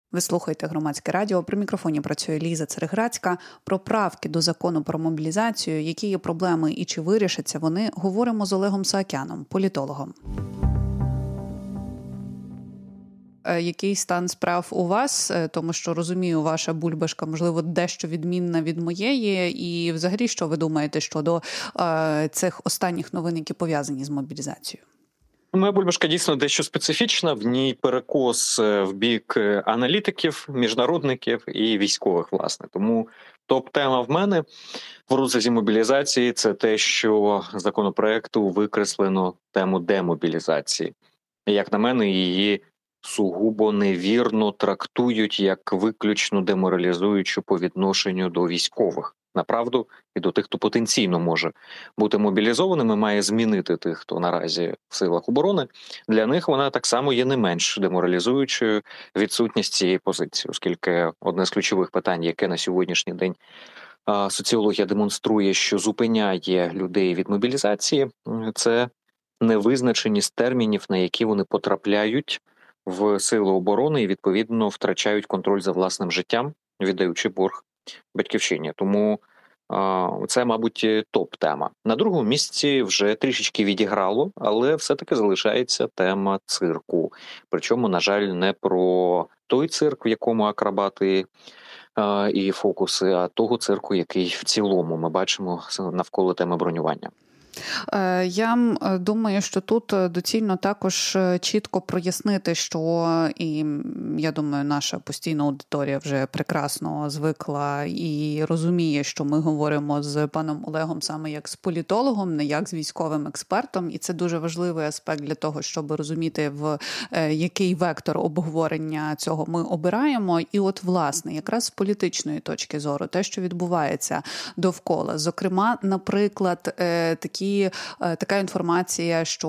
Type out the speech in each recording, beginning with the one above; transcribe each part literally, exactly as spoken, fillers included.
Ви слухаєте Громадське радіо. При мікрофоні працює Ліза Цереграцька. Про правки до закону про мобілізацію, які є проблеми і чи вирішаться вони, говоримо з Олегом Саакяном, політологом. Який стан справ у вас? Тому що, розумію, ваша бульбашка, можливо, дещо відмінна від моєї. І взагалі, що ви думаєте щодо е, цих останніх новин, які пов'язані з мобілізацією? Моя бульбашка дійсно дещо специфічна, в ній перекос в бік аналітиків, міжнародників і військових, власне. Тому топ-тема в мене в розрізі мобілізації – це те, що з законопроекту викреслено тему демобілізації. І, як на мене, її сугубо невірно трактують як виключно деморалізуючу по відношенню до військових. Направду, і до тих, хто потенційно може бути мобілізованими, має змінити тих, хто наразі в силах оборони. Для них вона так само є не менш деморалізуючою відсутність цієї позиції, оскільки одне з ключових питань, яке на сьогоднішній день соціологія демонструє, що зупиняє людей від мобілізації, це невизначеність термінів, на які вони потрапляють в сили оборони і, відповідно, втрачають контроль за власним життям, віддаючи борг батьківщині. Тому а, це, мабуть, топ-тема. На другому місці вже трішечки відіграло, але все-таки залишається тема цирку. Причому, на жаль, не про той цирк, в якому акробати а, і фокуси, а того цирку, який в цілому ми бачимо навколо теми бронювання. Я думаю, що тут доцільно також чітко прояснити, що, і я думаю, наша постійна аудиторія вже прекрасно звикла і розуміє, що ми говоримо з паном Олегом саме як з політологом, не як з військовим експертом, і це дуже важливий аспект для того, щоб розуміти, в який вектор обговорення цього ми обираємо. І от, власне, якраз з політичної точки зору, те, що відбувається довкола, зокрема, наприклад, такі така інформація, що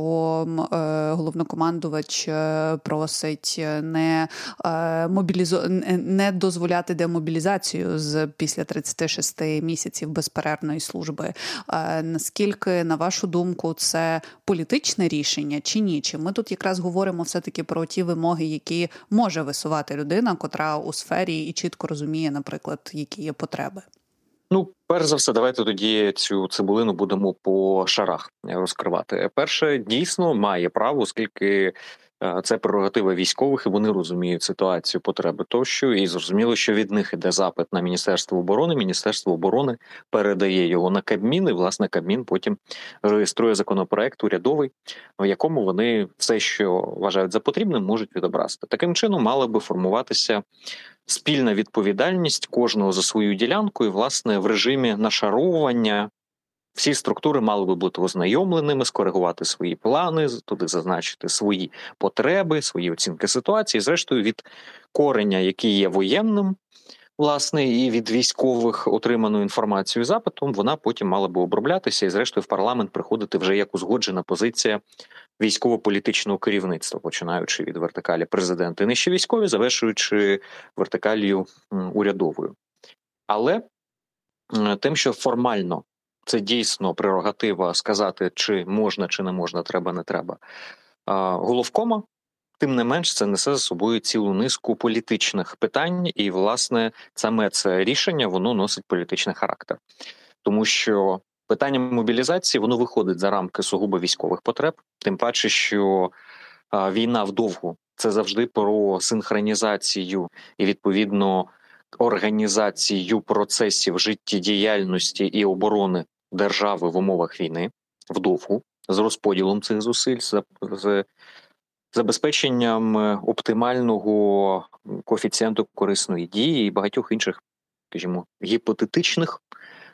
головнокомандувач просить не мобілізу... не дозволяти демобілізацію з після тридцяти шести місяців безперервної служби. Наскільки, на вашу думку, це політичне рішення чи ні? Чи ми тут якраз говоримо все-таки про ті вимоги, які може висувати людина, котра у сфері і чітко розуміє, наприклад, які є потреби? Ну, перш за все, давайте тоді цю цибулину будемо по шарах розкривати. Перше, дійсно має право, оскільки це прерогатива військових, і вони розуміють ситуацію, потреби тощо, і зрозуміло, що від них іде запит на Міністерство оборони, Міністерство оборони передає його на Кабмін, і, власне, Кабмін потім реєструє законопроект урядовий, в якому вони все, що вважають за потрібне, можуть відобразити. Таким чином, мала би формуватися спільна відповідальність кожного за свою ділянку, і, власне, в режимі нашаровування всі структури мали би бути ознайомленими, скоригувати свої плани, туди зазначити свої потреби, свої оцінки ситуації. Зрештою, від кореня, який є воєнним, власне, і від військових отриману інформацію запитом, вона потім мала би оброблятися і, зрештою, в парламент приходити вже як узгоджена позиція військово-політичного керівництва, починаючи від вертикалі президента і нижче військові, завершуючи вертикалію урядовою. Але тим, що формально це дійсно прерогатива сказати, чи можна, чи не можна, треба, не треба, головкома, тим не менш, це несе за собою цілу низку політичних питань, і, власне, саме це рішення, воно носить політичний характер. Тому що питання мобілізації, воно виходить за рамки сугубо військових потреб, тим паче, що а, війна вдовгу – це завжди про синхронізацію і, відповідно, організацію процесів життєдіяльності і оборони держави в умовах війни вдовгу, з розподілом цих зусиль, з, з забезпеченням оптимального коефіцієнту корисної дії і багатьох інших, скажімо, гіпотетичних,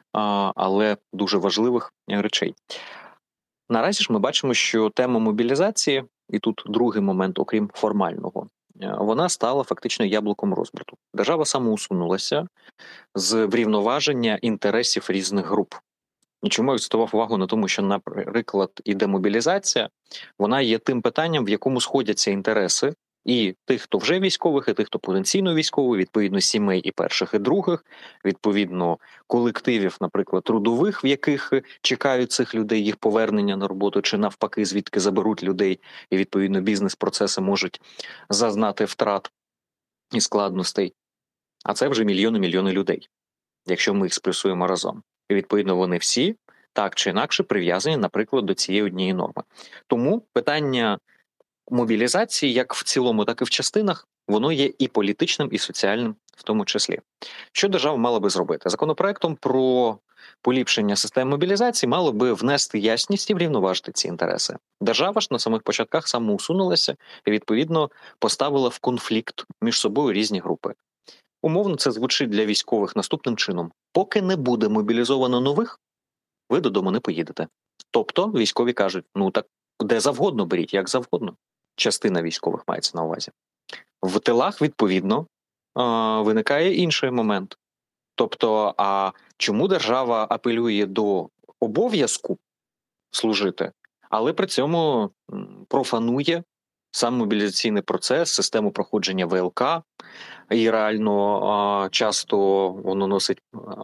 але дуже важливих речей. Наразі ж ми бачимо, що тема мобілізації, і тут другий момент, окрім формального, вона стала фактично яблуком розбрату. Держава самоусунулася з врівноваження інтересів різних груп. І чому я акцентував увагу на тому, що, наприклад, і демобілізація, вона є тим питанням, в якому сходяться інтереси і тих, хто вже військових, і тих, хто потенційно військовий, відповідно, сімей і перших, і других, відповідно, колективів, наприклад, трудових, в яких чекають цих людей їх повернення на роботу, чи навпаки, звідки заберуть людей, і, відповідно, бізнес-процеси можуть зазнати втрат. і складностей, а це вже мільйони-мільйони людей, якщо ми їх сплюсуємо разом. І, відповідно, вони всі так чи інакше прив'язані, наприклад, до цієї однієї норми. Тому питання мобілізації, як в цілому, так і в частинах, воно є і політичним, і соціальним в тому числі. Що держава мала би зробити? Законопроектом про поліпшення системи мобілізації мало би внести ясність і врівноважити ці інтереси. Держава ж на самих початках самоусунулася і, відповідно, поставила в конфлікт між собою різні групи. Умовно це звучить для військових наступним чином. Поки не буде мобілізовано нових, ви додому не поїдете. Тобто військові кажуть, ну так де завгодно беріть, як завгодно. Частина військових мається на увазі. В тилах, відповідно, виникає інший момент. Тобто, а чому держава апелює до обов'язку служити, але при цьому профанує сам мобілізаційний процес, систему проходження В Л К, і реально часто воно носить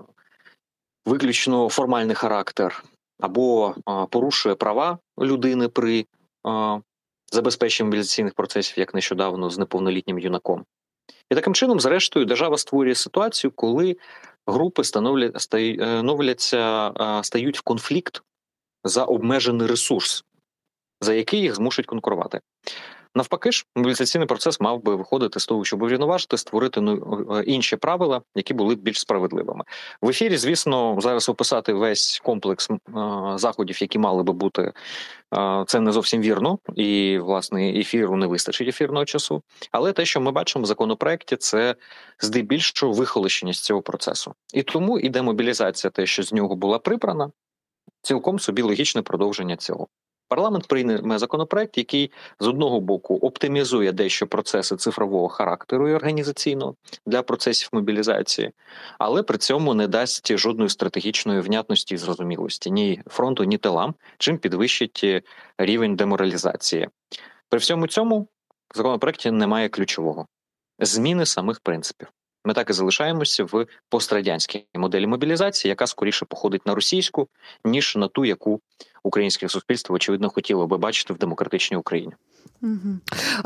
виключно формальний характер, або порушує права людини при забезпеченні мобілізаційних процесів, як нещодавно з неповнолітнім юнаком. І таким чином, зрештою, держава створює ситуацію, коли групи становляться, стають в конфлікт за обмежений ресурс, за який їх змушують конкурувати. Навпаки ж, мобілізаційний процес мав би виходити з того, щоб врівноважити, створити інші правила, які були б більш справедливими. В ефірі, звісно, зараз описати весь комплекс заходів, які мали би бути, це не зовсім вірно, і, власне, ефіру не вистачить ефірного часу. Але те, що ми бачимо в законопроекті, це здебільшого вихолощення з цього процесу. І тому і демобілізація, те, що з нього була прибрана, цілком собі логічне продовження цього. Парламент прийме законопроект, який з одного боку оптимізує дещо процеси цифрового характеру і організаційного для процесів мобілізації, але при цьому не дасть жодної стратегічної внятності і зрозумілості ні фронту, ні тилам, чим підвищить рівень деморалізації. При всьому цьому в законопроекті немає ключового – зміни самих принципів. Ми так і залишаємося в пострадянській моделі мобілізації, яка скоріше походить на російську, ніж на ту, яку українське суспільство, очевидно, хотіло би бачити в демократичній Україні. Угу.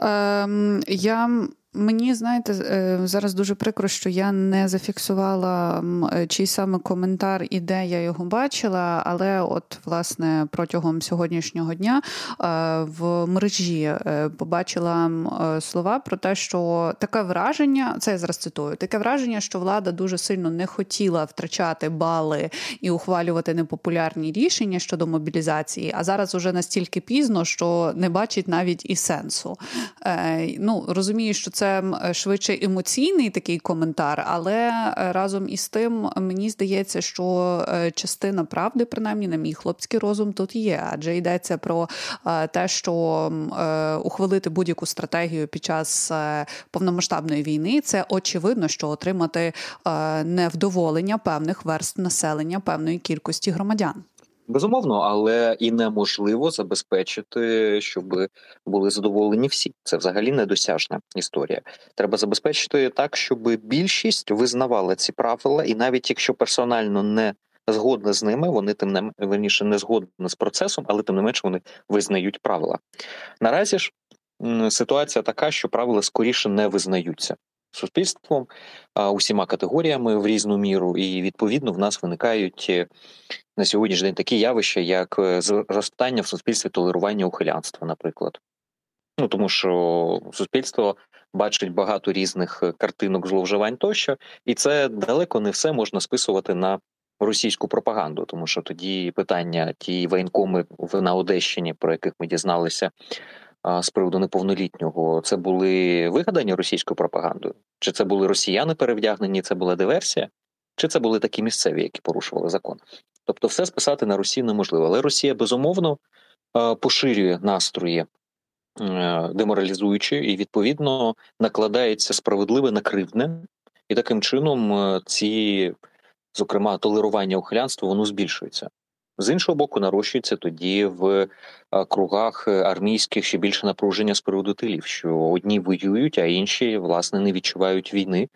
Е, я... Мені, знаєте, зараз дуже прикро, що я не зафіксувала, чий саме коментар і де я його бачила, але от, власне, протягом сьогоднішнього дня в мережі побачила слова про те, що таке враження, це я зараз цитую, таке враження, що влада дуже сильно не хотіла втрачати бали і ухвалювати непопулярні рішення щодо мобілізації, а зараз уже настільки пізно, що не бачить навіть і сенсу. Ну, розумію, що це швидше емоційний такий коментар, але разом із тим мені здається, що частина правди, принаймні, на мій хлопський розум, тут є. Адже йдеться про те, що ухвалити будь-яку стратегію під час повномасштабної війни – це очевидно, що отримати невдоволення певних верств населення, певної кількості громадян. Безумовно, але і неможливо забезпечити, щоб були задоволені всі. Це взагалі недосяжна історія. Треба забезпечити так, щоб більшість визнавала ці правила, і навіть якщо персонально не згодна з ними, вони тим не верніше не згодні з процесом, але тим не менше вони визнають правила. Наразі ж ситуація така, що правила скоріше не визнаються суспільством, усіма категоріями в різну міру, і відповідно в нас виникають на сьогоднішній день такі явища, як зростання в суспільстві толерування ухилянства, наприклад. Ну, тому що суспільство бачить багато різних картинок зловживань тощо, і це далеко не все можна списувати на російську пропаганду, тому що тоді питання ті воєнкоми на Одещині, про яких ми дізналися з приводу неповнолітнього, це були вигадані російською пропагандою? Чи це були росіяни перевдягнені, це була диверсія? Чи це були такі місцеві, які порушували закон? Тобто все списати на Росію неможливо. Але Росія, безумовно, поширює настрої деморалізуючі і, відповідно, накладається справедливе на кривдне. І таким чином ці, зокрема, толерування ухилянства, воно збільшується. З іншого боку, нарощується тоді в кругах армійських ще більше напруження з приводу тилів, що одні воюють, а інші, власне, не відчувають війни.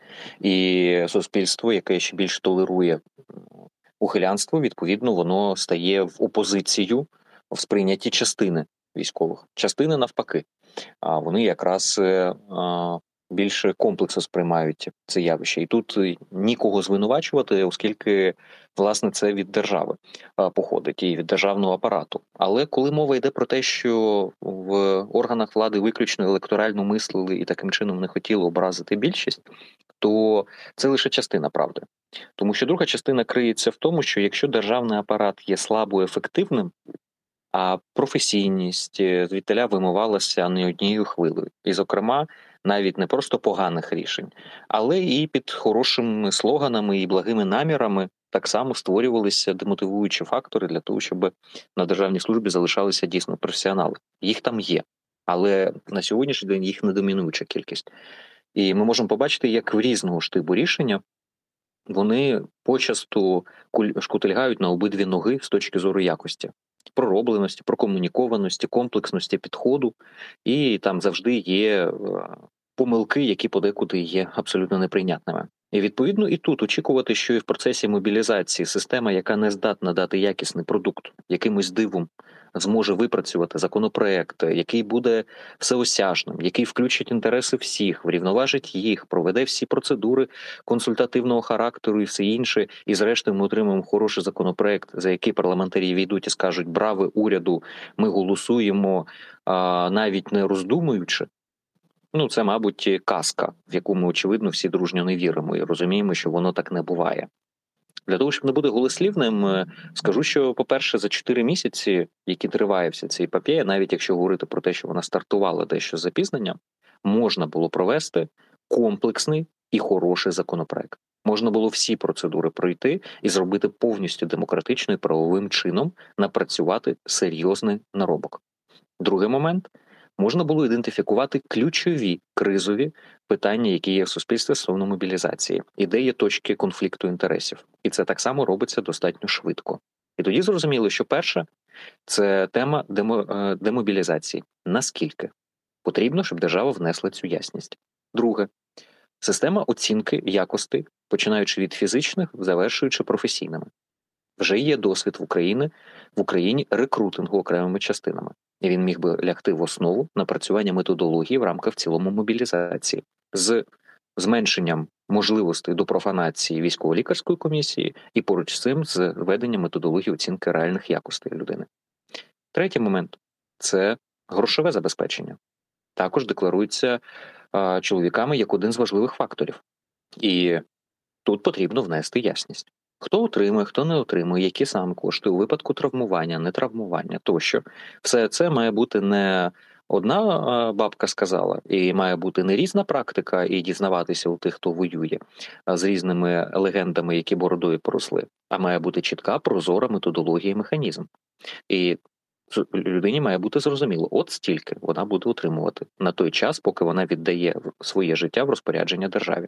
І суспільство, яке ще більше толерує ухилянство, відповідно, воно стає в опозицію в сприйнятті частини військових. Частини навпаки. А вони якраз більше комплексно сприймають це явище. І тут нікого звинувачувати, оскільки, власне, це від держави походить і від державного апарату. Але коли мова йде про те, що в органах влади виключно електорально мислили і таким чином не хотіли образити більшість, то це лише частина правди. Тому що друга частина криється в тому, що якщо державний апарат є слабо ефективним, а професійність звідтиля вимивалася не однією хвилею. І, зокрема, навіть не просто поганих рішень, але і під хорошими слоганами і благими намірами так само створювалися демотивуючі фактори для того, щоб на державній службі залишалися дійсно професіонали. Їх там є, але на сьогоднішній день їх не домінуюча кількість. І ми можемо побачити, як в різного штибу рішення вони почасту шкутильгають на обидві ноги з точки зору якості. Проробленості, прокомунікованості, комплексності підходу, і там завжди є помилки, які подекуди є абсолютно неприйнятними. І відповідно і тут очікувати, що і в процесі мобілізації система, яка не здатна дати якісний продукт, якимось дивом зможе випрацювати законопроект, який буде всеосяжним, який включить інтереси всіх, врівноважить їх, проведе всі процедури консультативного характеру і все інше, і зрештою ми отримаємо хороший законопроект, за який парламентарі війдуть і скажуть «Браво уряду, ми голосуємо», а, навіть не роздумуючи. Ну, це, мабуть, казка, в яку ми, очевидно, всі дружньо не віримо і розуміємо, що воно так не буває. Для того, щоб не бути голослівним, скажу, що, по-перше, за чотири місяці, які триває вся ця епопея, навіть якщо говорити про те, що вона стартувала дещо з запізненням, можна було провести комплексний і хороший законопроект. Можна було всі процедури пройти і зробити повністю демократично і правовим чином напрацювати серйозний наробок. Другий момент – можна було ідентифікувати ключові кризові питання, які є в суспільстві стосовно мобілізації, і де є точки конфлікту інтересів. І це так само робиться достатньо швидко. І тоді зрозуміло, що перше – це тема демо, демобілізації. Наскільки потрібно, щоб держава внесла цю ясність. Друге – система оцінки якостей, починаючи від фізичних, завершуючи професійними. Вже є досвід в Україні, в Україні рекрутингу окремими частинами. І він міг би лягти в основу напрацювання методології в рамках в цілому мобілізації з зменшенням можливостей до профанації військово-лікарської комісії і поруч з цим з введенням методології оцінки реальних якостей людини. Третій момент – це грошове забезпечення. Також декларується а, чоловіками як один з важливих факторів. І тут потрібно внести ясність. Хто отримує, хто не отримує, які саме кошти у випадку травмування, нетравмування тощо. Все це має бути не одна бабка сказала, і має бути не різна практика і дізнаватися у тих, хто воює, з різними легендами, які бородою поросли, а має бути чітка, прозора методологія і механізм. І людині має бути зрозуміло, от стільки вона буде отримувати на той час, поки вона віддає своє життя в розпорядження державі.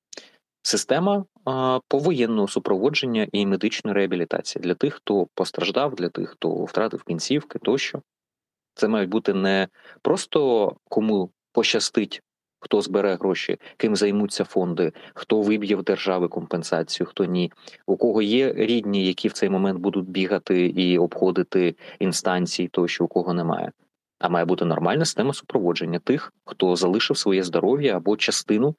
Система а, повоєнного супроводження і медичної реабілітації для тих, хто постраждав, для тих, хто втратив кінцівки тощо. Це мають бути не просто кому пощастить, хто збере гроші, ким займуться фонди, хто виб'є в держави компенсацію, хто ні. У кого є рідні, які в цей момент будуть бігати і обходити інстанції тощо, у кого немає. А має бути нормальна система супроводження тих, хто залишив своє здоров'я або частину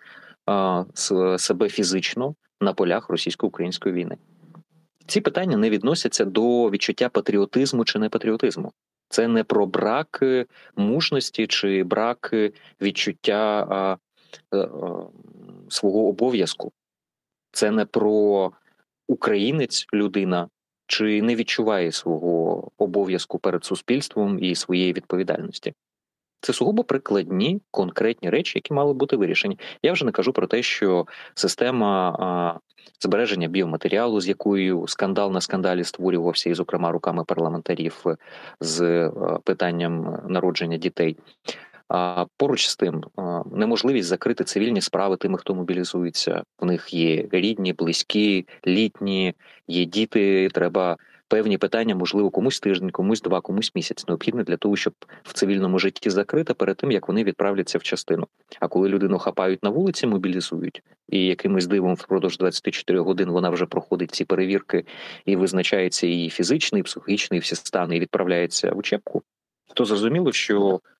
себе фізично на полях російсько-української війни. Ці питання не відносяться до відчуття патріотизму чи непатріотизму. Це не про брак мужності чи брак відчуття а, а, свого обов'язку. Це не про українець людина, чи не відчуває свого обов'язку перед суспільством і своєї відповідальності. Це сугубо прикладні, конкретні речі, які мали бути вирішені. Я вже не кажу про те, що система а, збереження біоматеріалу, з якою скандал на скандалі створювався, і, зокрема, руками парламентарів з а, питанням народження дітей. А поруч з тим, а, неможливість закрити цивільні справи тими, хто мобілізується. В них є рідні, близькі, літні, є діти, треба певні питання, можливо, комусь тиждень, комусь два, комусь місяць необхідно для того, щоб в цивільному житті закрити перед тим, як вони відправляться в частину. А коли людину хапають на вулиці, мобілізують, і якимось дивом впродовж двадцяти чотирьох годин вона вже проходить ці перевірки і визначається і фізичний, і психічний, і всі стани, і відправляється в учебку, то зрозуміло, що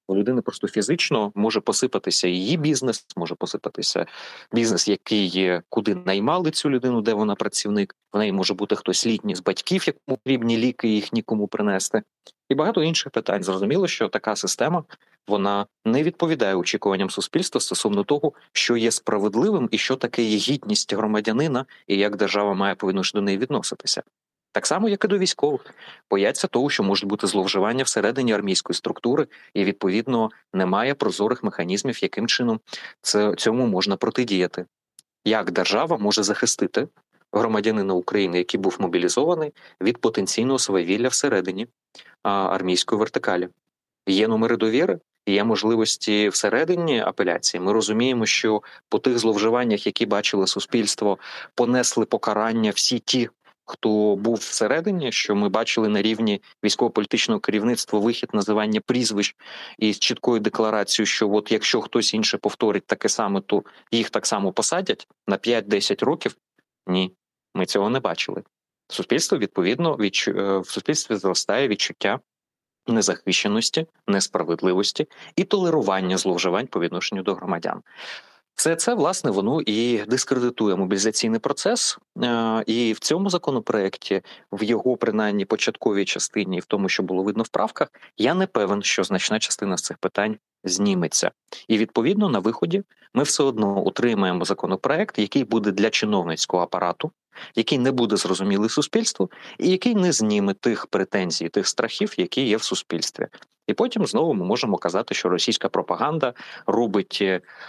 У людини просто фізично може посипатися її бізнес, може посипатися бізнес, який є, куди наймали цю людину, де вона працівник. В неї може бути хтось літній з батьків, якому потрібні ліки, їх нікому принести. І багато інших питань. Зрозуміло, що така система, вона не відповідає очікуванням суспільства стосовно того, що є справедливим і що таке є гідність громадянина, і як держава має повинно до неї відноситися. Так само, як і до військових. Бояться того, що можуть бути зловживання всередині армійської структури, і, відповідно, немає прозорих механізмів, яким чином це, цьому можна протидіяти. Як держава може захистити громадянина України, який був мобілізований, від потенційного свавілля всередині а, армійської вертикалі? Є номери довіри, є можливості всередині апеляції. Ми розуміємо, що по тих зловживаннях, які бачило суспільство, понесли покарання всі ті, хто був всередині, що ми бачили на рівні військово-політичного керівництва вихід називання прізвищ із чіткою декларацією, що от якщо хтось інше повторить таке саме, то їх так само посадять на п'ять-десять років. Ні, ми цього не бачили. Суспільство, відповідно, відч... в суспільстві зростає відчуття незахищеності, несправедливості і толерування зловживань по відношенню до громадян. Все це, власне, воно і дискредитує мобілізаційний процес, і в цьому законопроекті, в його, принаймні, початковій частині, в тому, що було видно в правках, я не певен, що значна частина з цих питань зніметься. І, відповідно, на виході ми все одно утримаємо законопроект, який буде для чиновницького апарату, який не буде зрозумілий суспільству, і який не зніме тих претензій, тих страхів, які є в суспільстві. І потім знову ми можемо казати, що російська пропаганда робить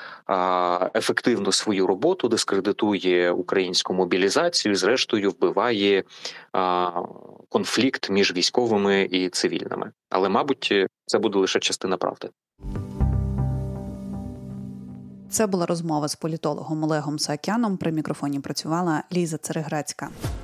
а, ефективно свою роботу, дискредитує українську мобілізацію, зрештою вбиває а, конфлікт між військовими і цивільними. Але, мабуть, це буде лише частина правди. Це була розмова з політологом Олегом Саакяном. При мікрофоні працювала Ліза Цереграцька.